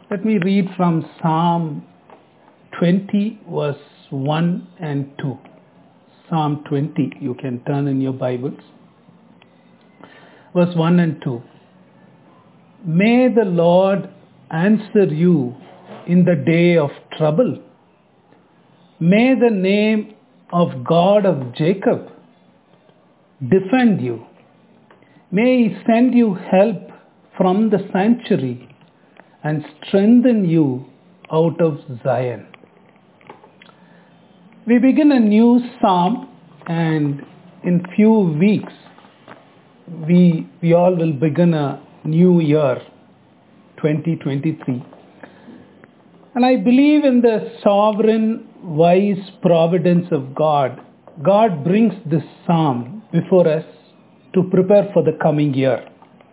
Let me read from Psalm 20, verse 1 and 2. Psalm 20, you can turn in your Bibles. Verse 1 and 2. May the Lord answer you in the day of trouble. May the name of God of Jacob defend you. May he send you help from the sanctuary and strengthen you out of Zion. We begin a new psalm, and in few weeks we all will begin a new year, 2023. And I believe in the sovereign, wise providence of God. God brings this psalm before us to prepare for the coming year.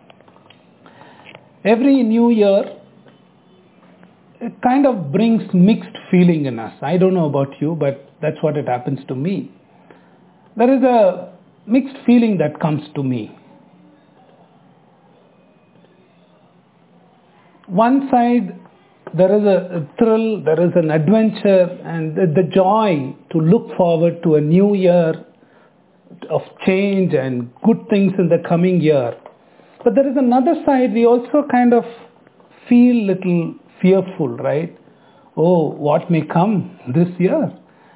Every new year, it kind of brings mixed feeling in us. I don't know about you, but that's what it happens to me. There is a mixed feeling that comes to me. One side, there is a thrill, there is an adventure, and the joy to look forward to a new year of change and good things in the coming year. But there is another side, we also kind of feel little fearful, right? Oh, what may come this year?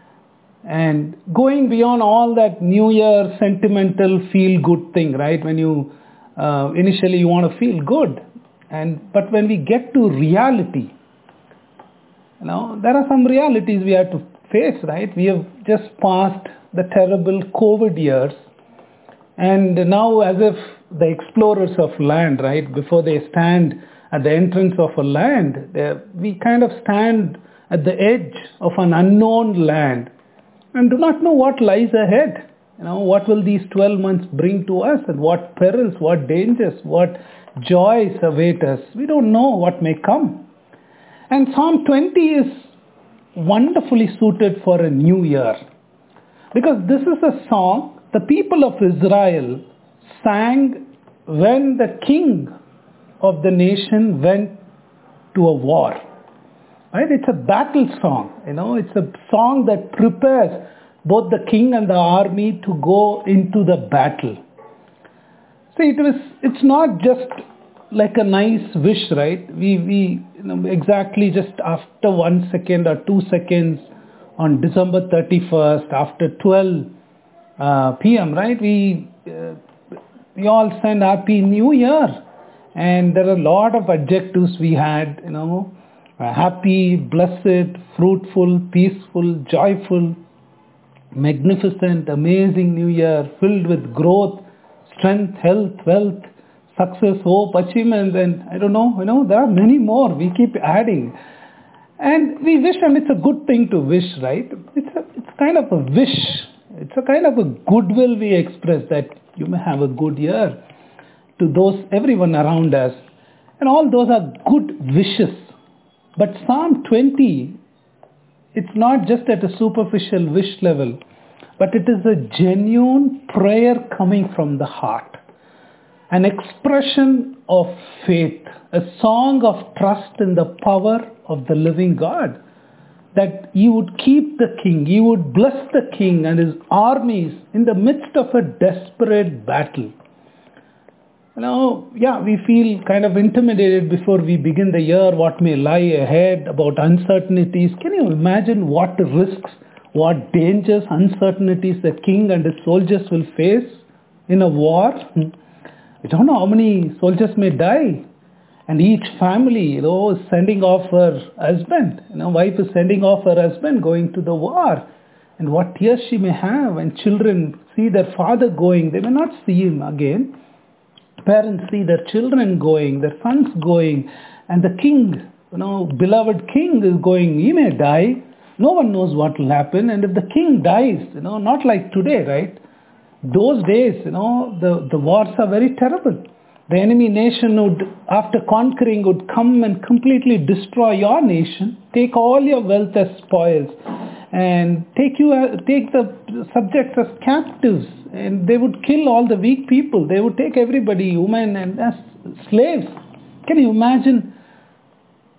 And going beyond all that New Year sentimental feel-good thing, right? When you initially you want to feel good, but when we get to reality, there are some realities we have to face, right? We have just passed the terrible COVID years, and now as if the explorers of land, right? Before they stand at the entrance of a land, we kind of stand at the edge of an unknown land and do not know what lies ahead. What will these 12 months bring to us, and what perils, what dangers, what joys await us. We don't know what may come. And Psalm 20 is wonderfully suited for a new year, because this is a song the people of Israel sang when the king of the nation went to a war. Right? It's a battle song. It's a song that prepares both the king and the army to go into the battle. See, it's not just like a nice wish, right? We exactly just after 1 second or 2 seconds on December 31st, after 12 p.m., right? We all send Happy New Year. And there are a lot of adjectives we had, happy, blessed, fruitful, peaceful, joyful, magnificent, amazing New Year, filled with growth, strength, health, wealth, success, hope, achievement, and I don't know, there are many more. We keep adding. And we wish, and it's a good thing to wish, right? It's kind of a wish. It's a kind of a goodwill we express that you may have a good year to everyone around us. And all those are good wishes. But Psalm 20, it's not just at a superficial wish level, but it is a genuine prayer coming from the heart. An expression of faith, a song of trust in the power of the living God. That he would keep the king, he would bless the king and his armies in the midst of a desperate battle. We feel kind of intimidated before we begin the year, what may lie ahead, about uncertainties. Can you imagine what risks, what dangers, uncertainties the king and his soldiers will face in a war? We don't know how many soldiers may die. And each family, is sending off her husband. Wife is sending off her husband going to the war. And what tears she may have. And children see their father going. They may not see him again. Parents see their children going, their sons going, and the king, beloved king is going. He may die. No one knows what will happen. And if the king dies, not like today, right? Those days, the wars are very terrible. The enemy nation would, after conquering, would come and completely destroy your nation, take all your wealth as spoils, and take the subjects as captives, and they would kill all the weak people. They would take everybody, women, and as slaves. Can you imagine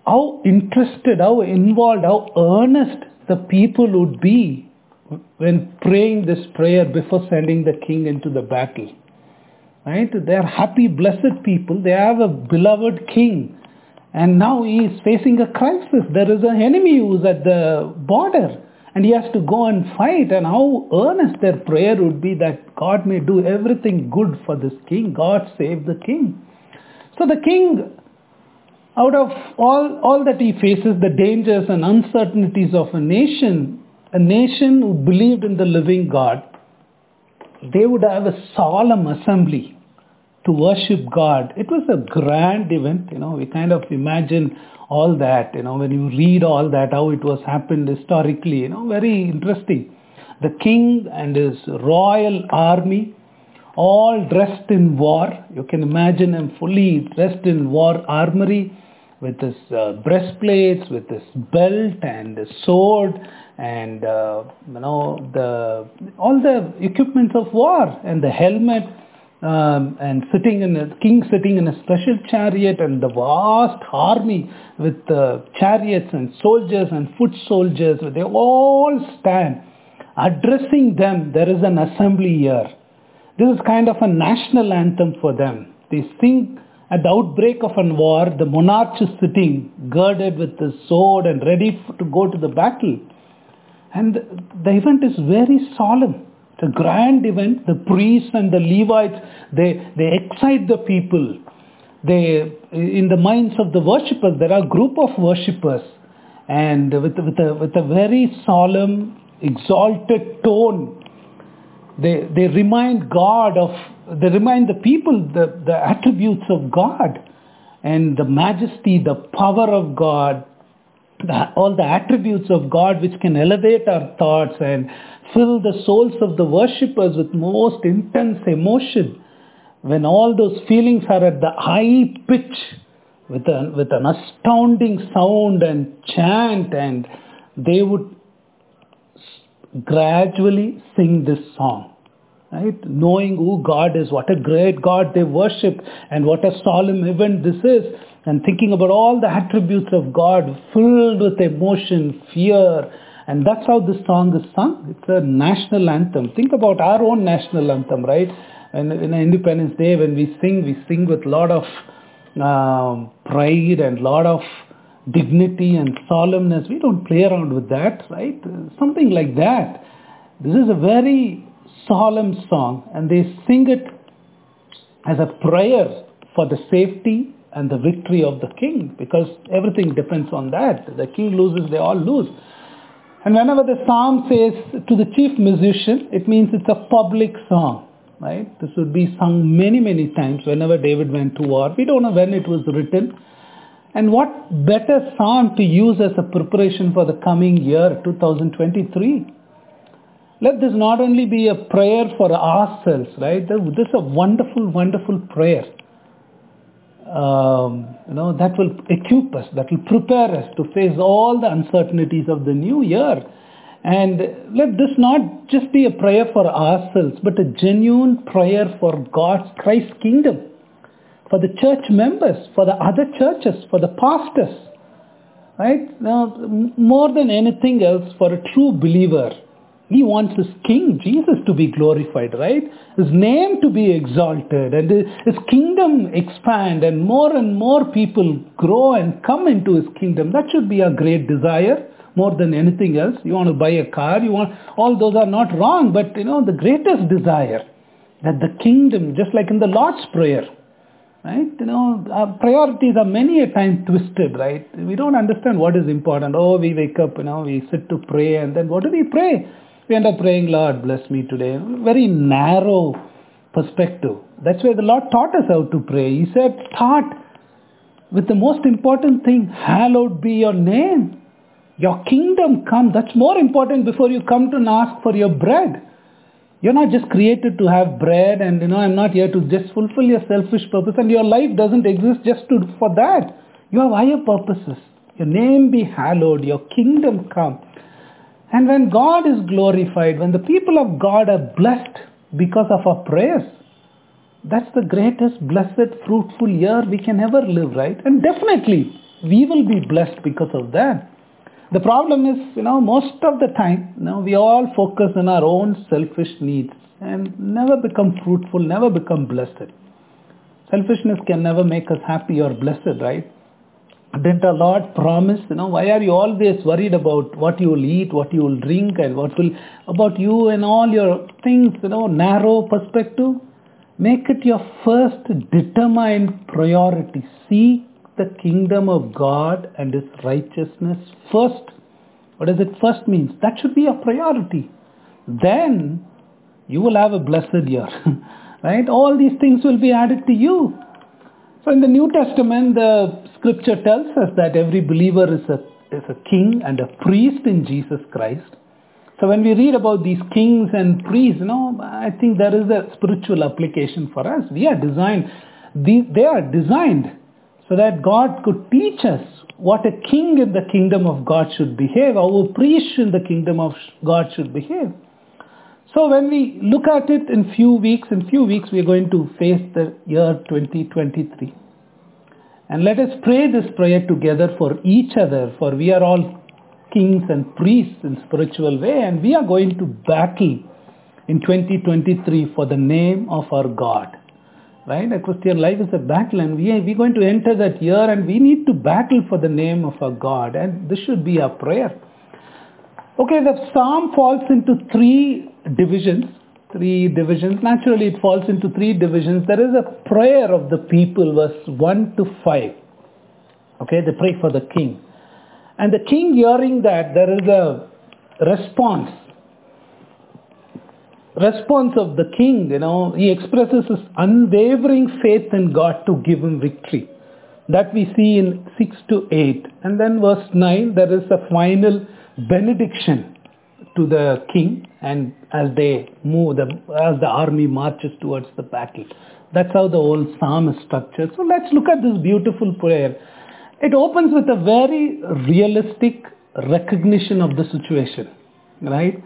how interested, how involved, how earnest the people would be when praying this prayer before sending the king into the battle. Right? They are happy, blessed people. They have a beloved king. And now he is facing a crisis. There is an enemy who is at the border. And he has to go and fight. And how earnest their prayer would be that God may do everything good for this king. God save the king. So the king, out of all that he faces, the dangers and uncertainties of a nation who believed in the living God, they would have a solemn assembly to worship God. It was a grand event, we kind of imagine all that, when you read all that, how it was happened historically, very interesting. The king and his royal army, all dressed in war. You can imagine him fully dressed in war armory, with his breastplates, with his belt and his sword, and all the equipments of war, and the helmet, and king sitting in a special chariot, and the vast army with chariots and soldiers and foot soldiers. They all stand addressing them. There is an assembly here. This is kind of a national anthem for them. They sing at the outbreak of a war. The monarch is sitting girded with his sword and ready to go to the battle. And the event is very solemn. It's a grand event. The priests and the Levites, they excite the people. In the minds of the worshippers, there are a group of worshippers, and with a very solemn, exalted tone, they remind the people the attributes of God and the majesty, the power of God, all the attributes of God which can elevate our thoughts and fill the souls of the worshippers with most intense emotion. When all those feelings are at the high pitch, with an astounding sound and chant, and they would gradually sing this song, right? Knowing who God is, what a great God they worship, and what a solemn event this is, and thinking about all the attributes of God filled with emotion, fear, and that's how this song is sung. It's a national anthem. Think about our own national anthem, right? And in Independence Day, when we sing with a lot of pride and a lot of dignity and solemnness. We don't play around with that, right? Something like that. This is a very solemn song, and they sing it as a prayer for the safety and the victory of the king, because everything depends on that. The king loses, they all lose. And whenever the psalm says to the chief musician, it means it's a public song, right? This would be sung many, many times whenever David went to war. We don't know when it was written. And what better song to use as a preparation for the coming year, 2023? Let this not only be a prayer for ourselves, right? This is a wonderful, wonderful prayer. That will equip us, that will prepare us to face all the uncertainties of the new year. And let this not just be a prayer for ourselves, but a genuine prayer for God's Christ kingdom, for the church members, for the other churches, for the pastors. Right? Now, more than anything else, for a true believer, he wants his King, Jesus, to be glorified, right? His name to be exalted, and his kingdom expand, and more people grow and come into his kingdom. That should be a great desire, more than anything else. You want to buy a car, all those are not wrong, but the greatest desire, that the kingdom, just like in the Lord's Prayer, right? Our priorities are many a time twisted, right? We don't understand what is important. We wake up, we sit to pray, and then what do we pray? We end up praying, Lord, bless me today. Very narrow perspective. That's why the Lord taught us how to pray. He said, start with the most important thing. Hallowed be your name. Your kingdom come. That's more important before you come to ask for your bread. You're not just created to have bread, and I'm not here to just fulfill your selfish purpose, and your life doesn't exist just for that. You have higher purposes. Your name be hallowed. Your kingdom come. And when God is glorified, when the people of God are blessed because of our prayers, that's the greatest, blessed, fruitful year we can ever live, right? And definitely, we will be blessed because of that. The problem is, most of the time, we all focus on our own selfish needs and never become fruitful, never become blessed. Selfishness can never make us happy or blessed, right? Didn't our Lord promise, why are you always worried about what you will eat, what you will drink, and about you and all your things, narrow perspective? Make it your first determined priority. Seek the kingdom of God and His righteousness first. What does it first mean? That should be a priority. Then you will have a blessed year. Right? All these things will be added to you. So in the New Testament, the scripture tells us that every believer is a king and a priest in Jesus Christ. So when we read about these kings and priests, I think there is a spiritual application for us. They are designed so that God could teach us what a king in the kingdom of God should behave, how a priest in the kingdom of God should behave. So when we look at it in few weeks we are going to face the year 2023. And let us pray this prayer together for each other, for we are all kings and priests in spiritual way, and we are going to battle in 2023 for the name of our God. Right? A Christian life is a battle, and we're going to enter that year, and we need to battle for the name of our God, and this should be our prayer. Okay, the psalm falls into three divisions. Naturally, it falls into three divisions. There is a prayer of the people, verse 1 to 5. Okay, they pray for the king. And the king, hearing that, there is a response of the king. He expresses his unwavering faith in God to give him victory. That we see in 6 to 8. And then verse 9, there is a final benediction to the king, and as they move, as the army marches towards the battle. That's how the whole psalm is structured. So let's look at this beautiful prayer. It opens with a very realistic recognition of the situation, right?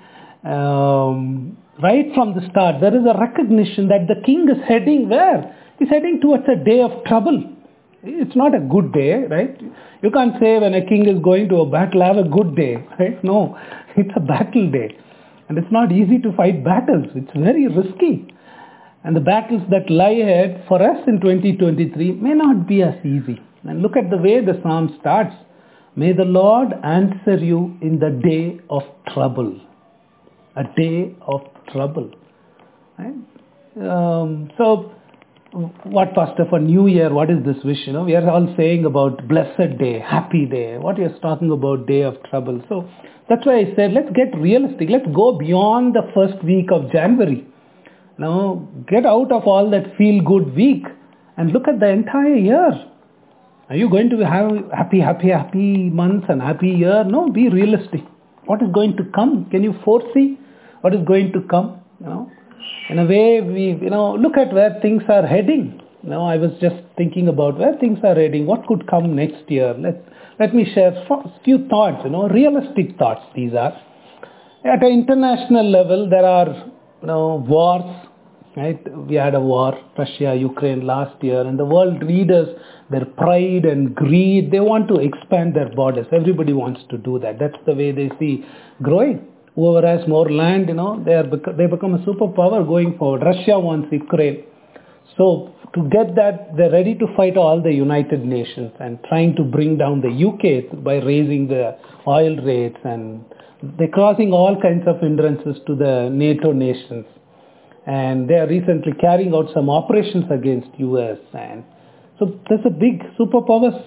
Right from the start, there is a recognition that the king is heading where? He's heading towards a day of trouble. It's not a good day, right? You can't say when a king is going to a battle, have a good day, right? No, it's a battle day. And it's not easy to fight battles. It's very risky. And the battles that lie ahead for us in 2023 may not be as easy. And look at the way the psalm starts. May the Lord answer you in the day of trouble. A day of trouble. Right? So, what, Pastor, for New Year, what is this wish? We are all saying about blessed day, happy day. What you're talking about, day of trouble. So that's why I said, let's get realistic. Let's go beyond the first week of January. Now, get out of all that feel-good week and look at the entire year. Are you going to have happy months and happy year? No, be realistic. What is going to come? Can you foresee what is going to come? In a way, look at where things are heading. I was just thinking about where things are heading. What could come next year? Let me share a few thoughts, realistic thoughts these are. At an international level, there are, wars, right? We had a war, Russia, Ukraine last year, and the world leaders, their pride and greed, they want to expand their borders. Everybody wants to do that. That's the way they see growing. Whoever has more land, they become a superpower going forward. Russia wants Ukraine. So to get that, they're ready to fight all the United Nations and trying to bring down the UK by raising the oil rates, and they're causing all kinds of hindrances to the NATO nations. And they are recently carrying out some operations against US. And so there's a big superpowers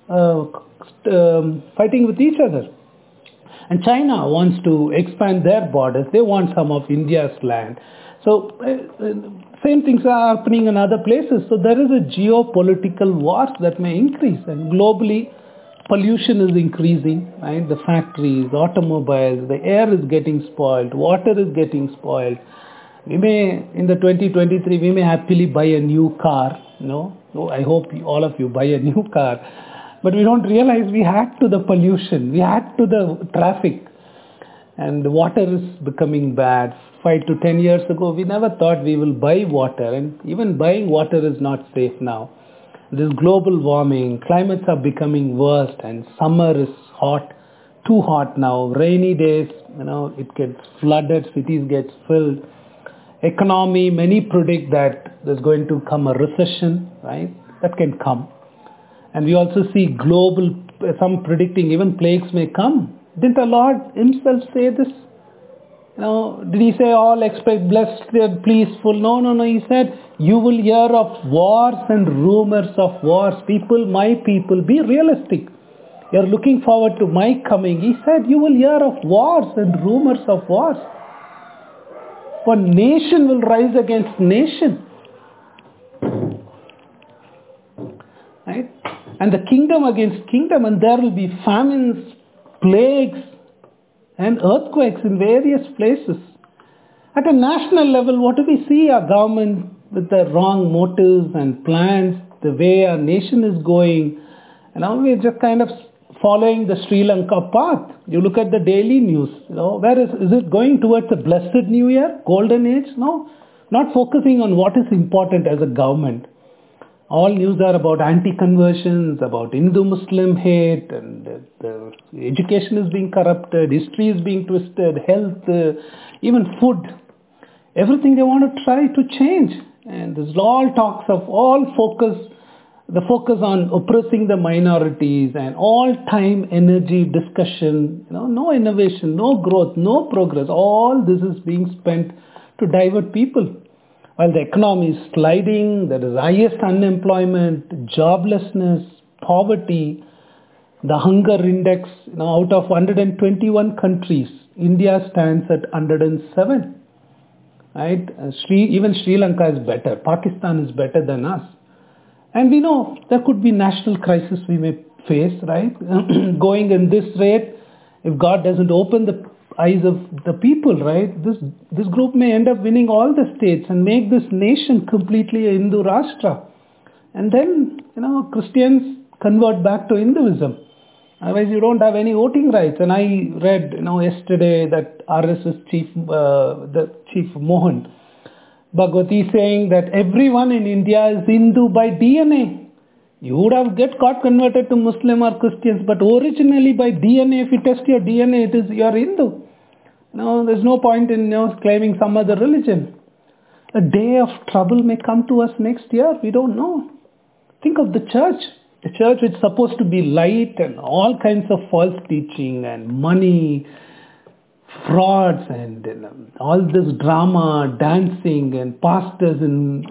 fighting with each other. And China wants to expand their borders. They want some of India's land. So same things are happening in other places. So there is a geopolitical war that may increase. And globally, pollution is increasing. Right? The factories, automobiles, the air is getting spoiled. Water is getting spoiled. We may, in the 2023, we may happily buy a new car. I hope all of you buy a new car. But we don't realize we had to the pollution, we had to the traffic, and the water is becoming bad. 5 to 10 years ago, we never thought we will buy water, and even buying water is not safe now. This global warming, climates are becoming worse, and summer is hot, too hot now. Rainy days, it gets flooded, cities get filled. Economy, many predict that there's going to come a recession, right? That can come. And we also see global, some predicting even plagues may come. Didn't the Lord himself say this? Did he say all expect blessed and peaceful? No. He said, you will hear of wars and rumors of wars. My people, be realistic. You're looking forward to my coming. He said, you will hear of wars and rumors of wars. For nation will rise against nation. Right? And the kingdom against kingdom, and there will be famines, plagues, and earthquakes in various places. At a national level, what do we see? Our government with the wrong motives and plans, the way our nation is going. We're just kind of following the Sri Lanka path. You look at the daily news. Where is it going towards a blessed new year, golden age? No, not focusing on what is important as a government. All news are about anti-conversions, about Hindu-Muslim hate, and the education is being corrupted, history is being twisted, health, even food. Everything they want to try to change. And there's all talks of the focus on oppressing the minorities and all time energy discussion, no innovation, no growth, no progress. All this is being spent to divert people. While the economy is sliding, there is highest unemployment, joblessness, poverty, the hunger index, out of 121 countries, India stands at 107. Right? Even Sri Lanka is better. Pakistan is better than us. And we know there could be national crisis we may face, right? Going in this rate, if God doesn't open the eyes of the people, right? This group may end up winning all the states and make this nation completely a Hindu Rashtra. And then, Christians convert back to Hinduism. Otherwise, you don't have any voting rights. And I read, yesterday that RSS the chief Mohan Bhagwati saying that everyone in India is Hindu by DNA. You would have got converted to Muslim or Christians, but originally by DNA, if you test your DNA, you're Hindu. There's no point in claiming some other religion. A day of trouble may come to us next year. We don't know. Think of the church. The church is supposed to be light and all kinds of false teaching and money, frauds and all this drama, dancing and pastors in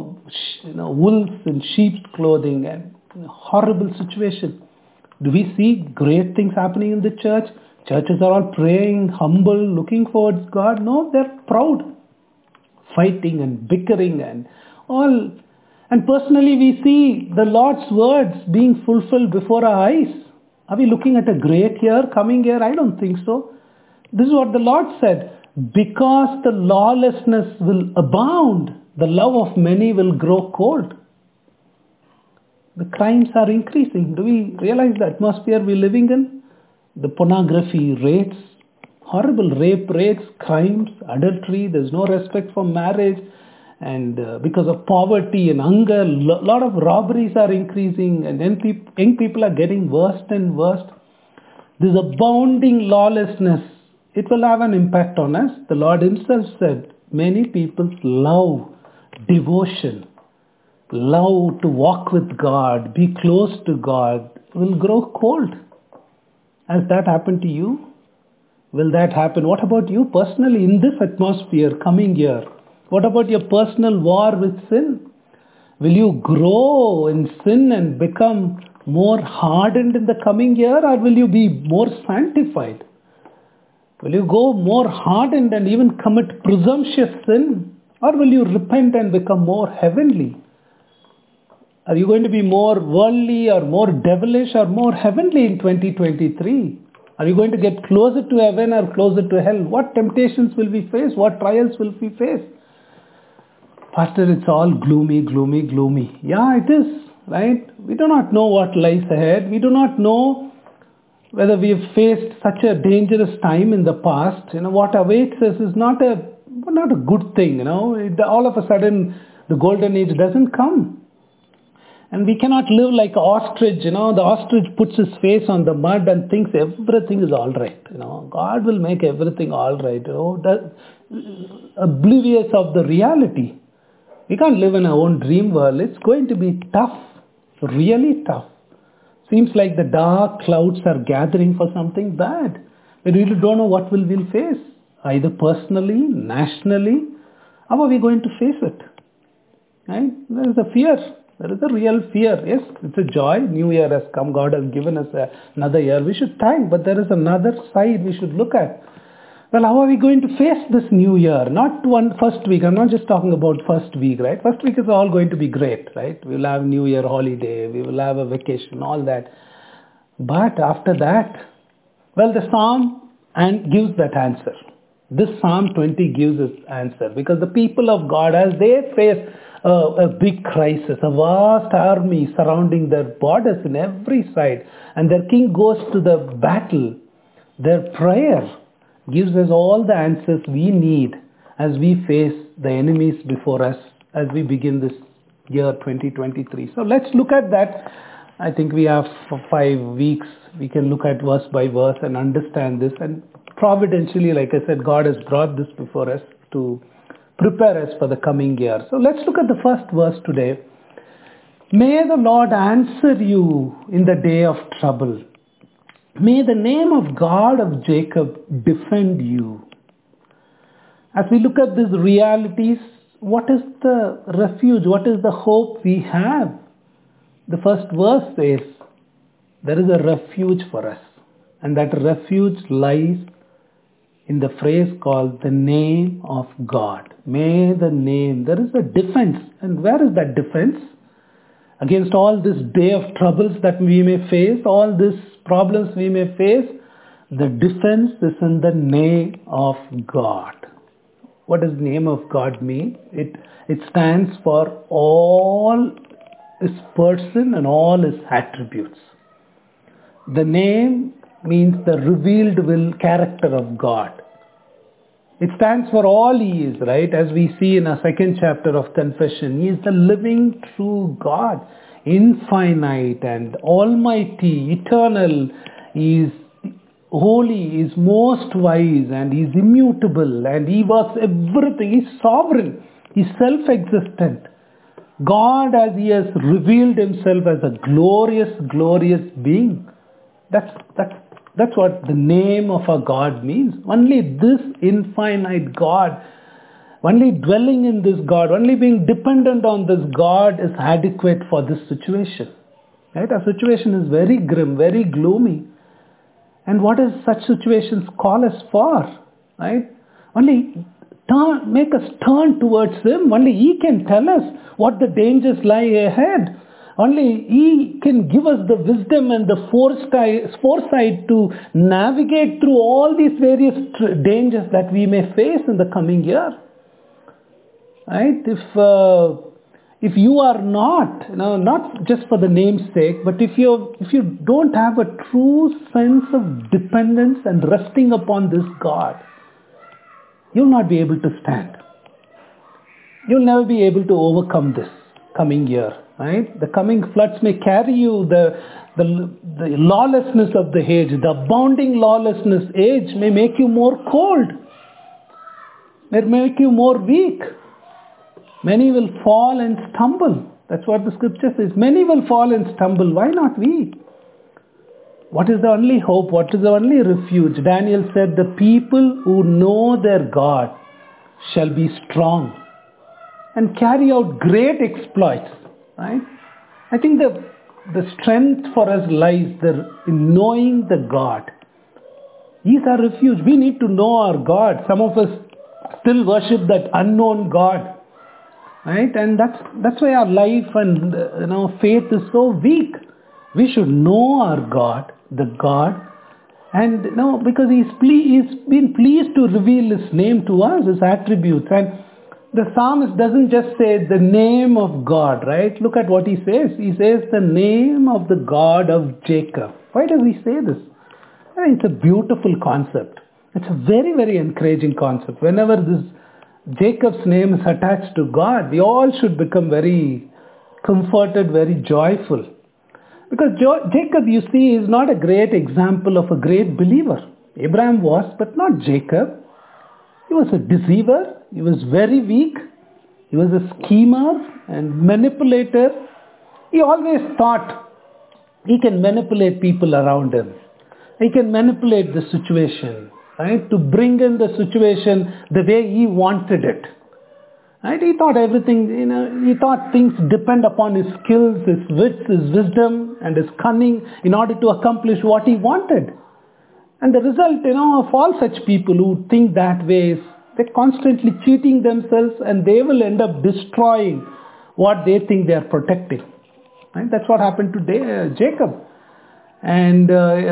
wolves and sheep's clothing and horrible situation. Do we see great things happening in the church? Churches are all praying, humble, looking towards God. No, they're proud, fighting and bickering and all. And personally, we see the Lord's words being fulfilled before our eyes. Are we looking at a great year, coming year? I don't think so. This is what the Lord said. Because the lawlessness will abound, the love of many will grow cold. The crimes are increasing. Do we realize the atmosphere we're living in? The pornography rates, horrible rape rates, crimes, adultery, there's no respect for marriage. And because of poverty and hunger, a lot of robberies are increasing, and young people are getting worse and worse. This abounding lawlessness, it will have an impact on us. The Lord himself said, many people's love, devotion, love to walk with God, be close to God, will grow cold. Has that happened to you? Will that happen? What about you personally in this atmosphere coming year? What about your personal war with sin? Will you grow in sin and become more hardened in the coming year, or will you be more sanctified? Will you go more hardened and even commit presumptuous sin, or will you repent and become more heavenly? Are you going to be more worldly or more devilish or more heavenly in 2023? Are you going to get closer to heaven or closer to hell? What temptations will we face? What trials will we face? Pastor, it's all gloomy, gloomy, gloomy. Yeah, it is, right? We do not know what lies ahead. We do not know whether we have faced such a dangerous time in the past. What awaits us is not a good thing. All of a sudden, the golden age doesn't come. And we cannot live like ostrich, the ostrich puts his face on the mud and thinks everything is all right. God will make everything all right. Oblivious of the reality. We can't live in our own dream world. It's going to be tough, really tough. Seems like the dark clouds are gathering for something bad. We really don't know what we'll face, either personally, nationally. How are we going to face it? Right? There is a fear. There is a real fear. Yes, it's a joy. New Year has come. God has given us another year. We should thank, but there is another side we should look at. Well, how are we going to face this new year? Not first week. I'm not just talking about first week, right? First week is all going to be great, right? We will have New Year holiday. We will have a vacation, all that. But after that, well, the Psalm gives that answer. This Psalm 20 gives its answer because the people of God, as they face a big crisis, a vast army surrounding their borders in every side, and their king goes to the battle, their prayer gives us all the answers we need as we face the enemies before us as we begin this year 2023. So let's look at that. I think we have 5 weeks. We can look at verse by verse and understand this. And providentially, like I said, God has brought this before us to prepare us for the coming year. So let's look at the first verse today. May the Lord answer you in the day of trouble. May the name of God of Jacob defend you. As we look at these realities, what is the refuge? What is the hope we have? The first verse says, there is a refuge for us. And that refuge lies in the phrase called the name of God. May the name. There is a defense. And where is that defense? Against all this day of troubles that we may face, all these problems we may face, the defense is in the name of God. What does the name of God mean? It stands for all his person and all his attributes. The name means the revealed will character of God. It stands for all he is, right? As we see in our second chapter of Confession, he is the living true God, infinite and almighty, eternal. He is holy, he is most wise, and he is immutable, and he works everything. He is sovereign, he is self-existent. God, as he has revealed himself as a glorious, glorious being. That's what the name of a God means. Only this infinite God, only dwelling in this God, only being dependent on this God is adequate for this situation. Right? Our situation is very grim, very gloomy. And what does such situations call us for? Right? Only make us turn towards him. Only he can tell us what the dangers lie ahead. Only he can give us the wisdom and the foresight to navigate through all these various dangers that we may face in the coming year. Right? If you are not just for the name's sake, but if you don't have a true sense of dependence and resting upon this God, you'll not be able to stand. You'll never be able to overcome this coming year. Right? The coming floods may carry you, the lawlessness of the age, the abounding lawlessness age may make you more cold, may make you more weak. Many will fall and stumble. That's what the scripture says. Many will fall and stumble. Why not we? What is the only hope? What is the only refuge? Daniel said, the people who know their God shall be strong and carry out great exploits. Right? I think the strength for us lies in knowing the God. He's our refuge. We need to know our God. Some of us still worship that unknown God. Right? And that's why our life and faith is so weak. We should know our God, the God, and because he's been pleased to reveal his name to us, his attributes. And the psalmist doesn't just say the name of God, right? Look at what he says. He says the name of the God of Jacob. Why does he say this? It's a beautiful concept. It's a very, very encouraging concept. Whenever this Jacob's name is attached to God, we all should become very comforted, very joyful. Because Jacob, you see, is not a great example of a great believer. Abraham was, but not Jacob. He was a deceiver. He was very weak. He was a schemer and manipulator. He always thought he can manipulate people around him. He can manipulate the situation, right? To bring in the situation the way he wanted it. Right? He thought everything, he thought things depend upon his skills, his wits, his wisdom, and his cunning in order to accomplish what he wanted. And the result, of all such people who think that way is they're constantly cheating themselves, and they will end up destroying what they think they are protecting. Right? That's what happened to Jacob. And,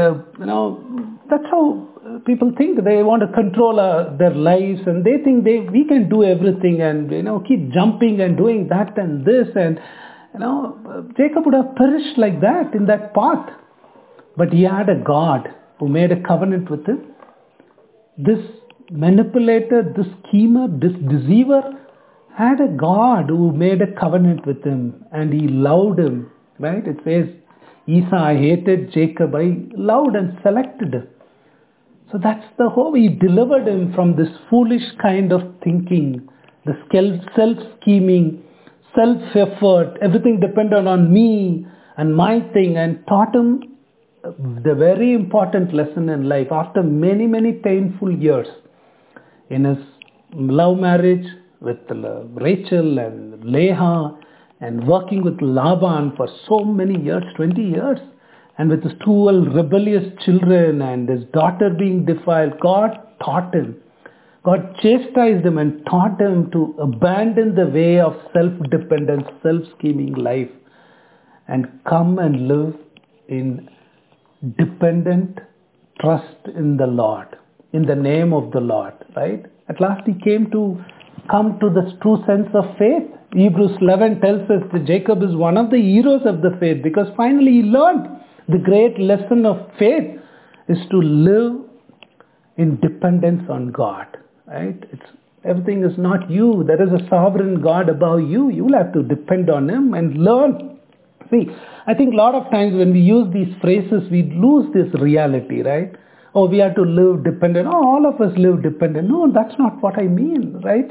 that's how people think. They want to control their lives, and they think we can do everything and, keep jumping and doing that and this. And, Jacob would have perished like that in that path. But he had a God who made a covenant with him. This manipulator, this schemer, this deceiver had a God who made a covenant with him, and he loved him. Right? It says, Esau I hated, Jacob I loved and selected him. So that's the hope. He delivered him from this foolish kind of thinking, the self-scheming, self-effort, everything dependent on me and my thing, and taught him the very important lesson in life. After many, many painful years in his love marriage with Rachel and Leah, and working with Laban for so many years, 20 years, and with his 2 rebellious children and his daughter being defiled, God taught him. God chastised him and taught him to abandon the way of self-dependence, self-scheming life, and come and live in dependent trust in the Lord, in the name of the Lord, right? At last he came to come to the true sense of faith. Hebrews 11 tells us that Jacob is one of the heroes of the faith, because finally he learned the great lesson of faith is to live in dependence on God. Right? Everything is not you. There is a sovereign God above you. You will have to depend on him and learn. See, I think a lot of times when we use these phrases, we lose this reality, right? Oh, we have to live dependent. Oh, all of us live dependent. No, that's not what I mean, right?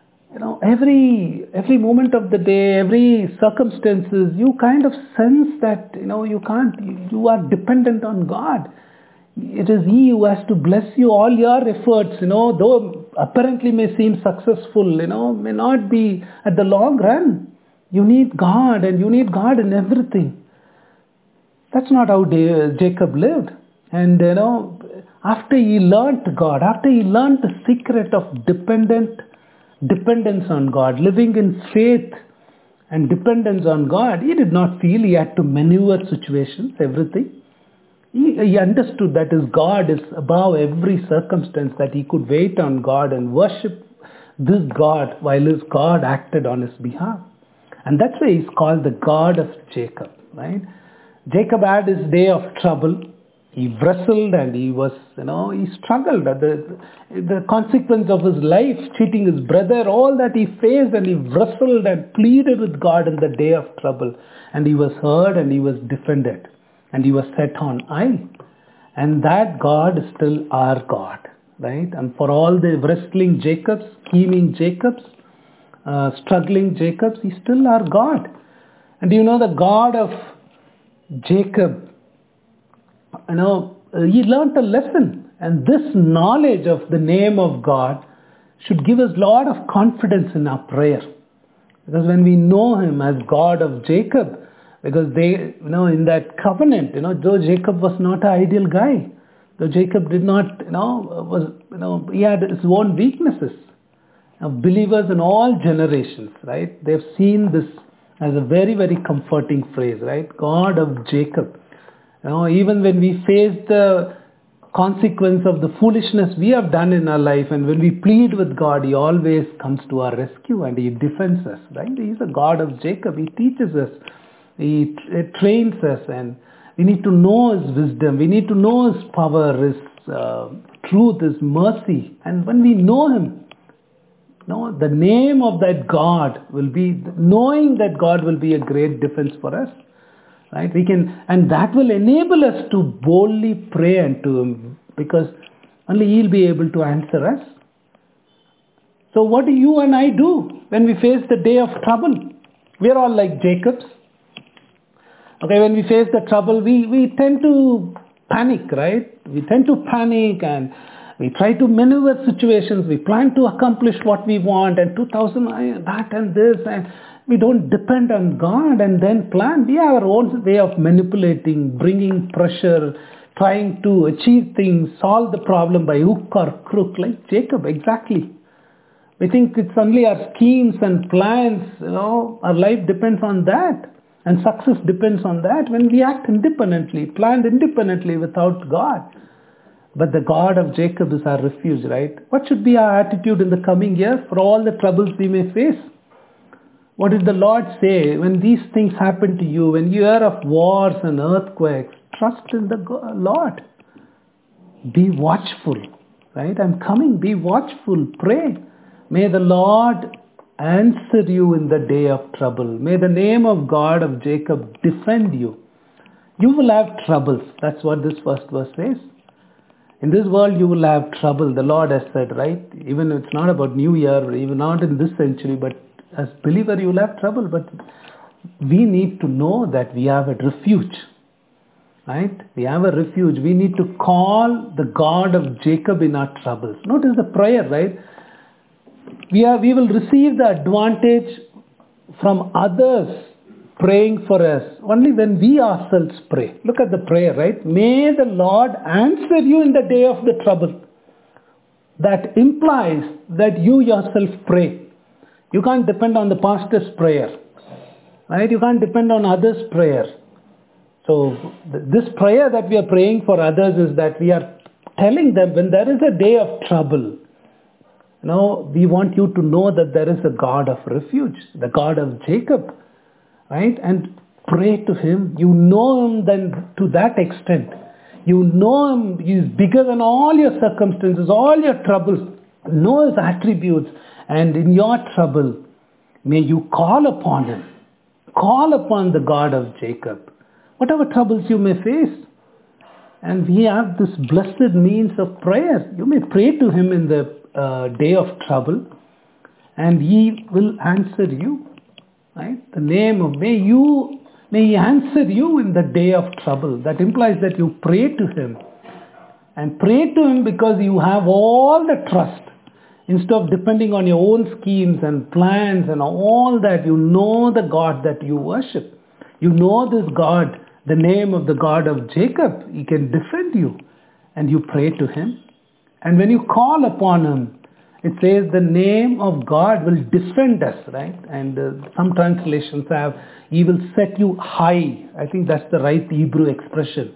Every moment of the day, every circumstances, you kind of sense that, you are dependent on God. It is He who has to bless you. All your efforts, though apparently may seem successful, may not be at the long run. You need God, and you need God in everything. That's not how Jacob lived. And, after he learnt God, after he learnt the secret of dependence on God, living in faith and dependence on God, he did not feel he had to maneuver situations, everything. He understood that his God is above every circumstance, that he could wait on God and worship this God while his God acted on his behalf. And that's why he's called the God of Jacob, right? Jacob had his day of trouble. He wrestled and he struggled. The consequence of his life, cheating his brother, all that he faced, and he wrestled and pleaded with God in the day of trouble. And he was heard and he was defended. And he was set on high. And that God is still our God, right? And for all the wrestling Jacobs, scheming Jacobs, struggling Jacobs, he's still our God. And the God of Jacob, he learned a lesson, and this knowledge of the name of God should give us a lot of confidence in our prayer. Because when we know him as God of Jacob, because they, in that covenant, though Jacob was not an ideal guy, though Jacob did not, he had his own weaknesses. Believers in all generations, right? They've seen this as a very, very comforting phrase, right? God of Jacob. Even when we face the consequence of the foolishness we have done in our life, and when we plead with God, he always comes to our rescue and he defends us, right? He's a God of Jacob. He teaches us. He trains us, and we need to know his wisdom. We need to know his power, his truth, his mercy. And when we know him, No, the name of that God will be, knowing that God will be a great defense for us. Right? We can, and that will enable us to boldly pray unto Him, because only He'll be able to answer us. So what do you and I do when we face the day of trouble? We are all like Jacobs. Okay, when we face the trouble, we tend to panic, right? We tend to panic and we try to maneuver situations. We plan to accomplish what we want, and 2000 that and this, and we don't depend on God and then plan. We have our own way of manipulating, bringing pressure, trying to achieve things, solve the problem by hook or crook, like Jacob, exactly. We think it's only our schemes and plans, our life depends on that. And success depends on that when we act independently, planned independently without God. But the God of Jacob is our refuge, right? What should be our attitude in the coming year for all the troubles we may face? What did the Lord say when these things happen to you, when you hear of wars and earthquakes? Trust in the Lord. Be watchful, right? I'm coming. Be watchful. Pray. May the Lord answer you in the day of trouble. May the name of God of Jacob defend you. You will have troubles. That's what this first verse says. In this world you will have trouble, the Lord has said, right? Even if it's not about New Year, even not in this century, but as believer you will have trouble. But we need to know that we have a refuge, right? We have a refuge. We need to call the God of Jacob in our troubles. Notice the prayer, right? We will receive the advantage from others praying for us only when we ourselves pray. Look at the prayer, right? May the Lord answer you in the day of the trouble. That implies that you yourself pray. You can't depend on the pastor's prayer, right? You can't depend on others' prayer. So this prayer that we are praying for others is that we are telling them when there is a day of trouble, we want you to know that there is a God of refuge, the God of Jacob, right? And pray to Him. You know Him then to that extent. You know Him. He is bigger than all your circumstances, all your troubles. Know His attributes. And in your trouble, may you call upon Him. Call upon the God of Jacob. Whatever troubles you may face. And we have this blessed means of prayer. You may pray to Him in the day of trouble, and He will answer you, right? The name of may He answer you in the day of trouble. That implies that you pray to Him, and pray to Him because you have all the trust. Instead of depending on your own schemes and plans and all that, you know the God that you worship. You know this God, the name of the God of Jacob. He can defend you, and you pray to Him. And when you call upon Him, it says the name of God will defend us, right? And some translations have, He will set you high. I think that's the right Hebrew expression.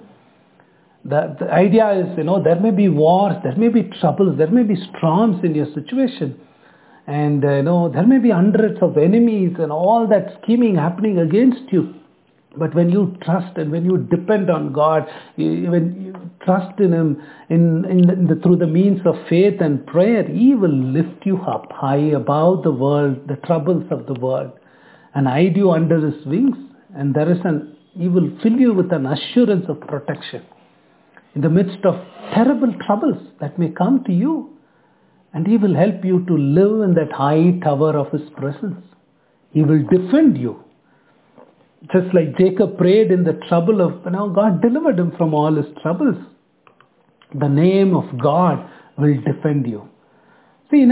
The idea is, there may be wars, there may be troubles, there may be storms in your situation. And, there may be hundreds of enemies and all that scheming happening against you. But when you trust and when you depend on God, when you trust in Him through the means of faith and prayer, He will lift you up high above the world, the troubles of the world, and hide you under His wings. And He will fill you with an assurance of protection in the midst of terrible troubles that may come to you. And He will help you to live in that high tower of His presence. He will defend you. Just like Jacob prayed in the trouble of, God delivered him from all his troubles. The name of God will defend you. See,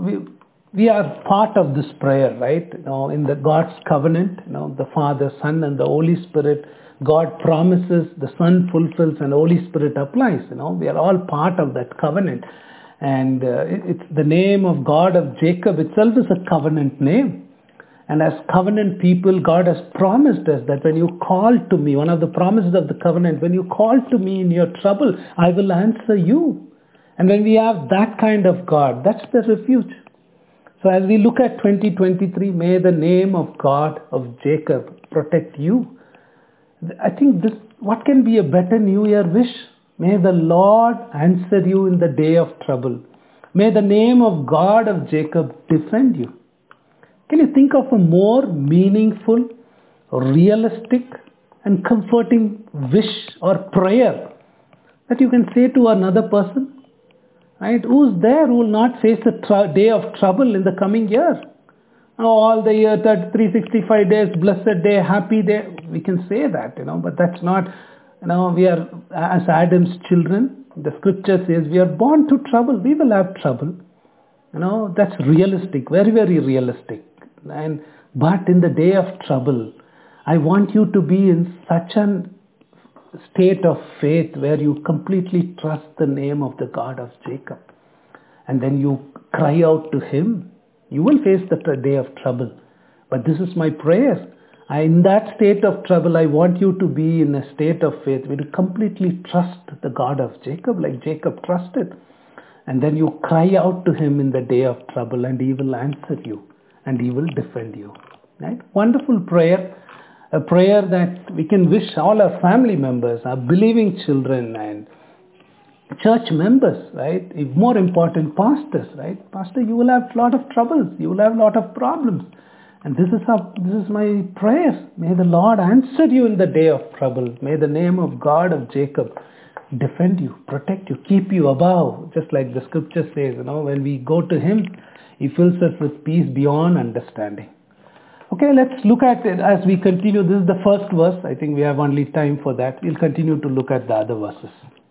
we are part of this prayer, right? In the God's covenant, the Father, Son, and the Holy Spirit. God promises, the Son fulfills, and the Holy Spirit applies. We are all part of that covenant. And it's the name of God of Jacob itself is a covenant name. And as covenant people, God has promised us that when you call to me, one of the promises of the covenant, when you call to me in your trouble, I will answer you. And when we have that kind of God, that's the refuge. So as we look at 2023, may the name of God of Jacob protect you. I think what can be a better New Year wish? May the Lord answer you in the day of trouble. May the name of God of Jacob defend you. Can you think of a more meaningful, realistic, and comforting wish or prayer that you can say to another person? Right? Who's there who will not face a day of trouble in the coming year? All the year, 365 days, blessed day, happy day. We can say that, but that's not, we are, as Adam's children, the scripture says we are born to trouble. We will have trouble. That's realistic, very, very realistic. But in the day of trouble, I want you to be in such a state of faith where you completely trust the name of the God of Jacob. And then you cry out to him. You will face the day of trouble. But this is my prayer. In that state of trouble, I want you to be in a state of faith where you completely trust the God of Jacob, like Jacob trusted. And then you cry out to him in the day of trouble, and he will answer you, and he will defend you. Right? Wonderful prayer. A prayer that we can wish all our family members, our believing children, and church members, right? More important, pastors, right? Pastor, you will have a lot of troubles. You will have a lot of problems. And this is my prayer. May the Lord answer you in the day of trouble. May the name of God of Jacob defend you, protect you, keep you above. Just like the scripture says, when we go to him, he fills us with peace beyond understanding. Okay, let's look at it as we continue. This is the first verse. I think we have only time for that. We'll continue to look at the other verses.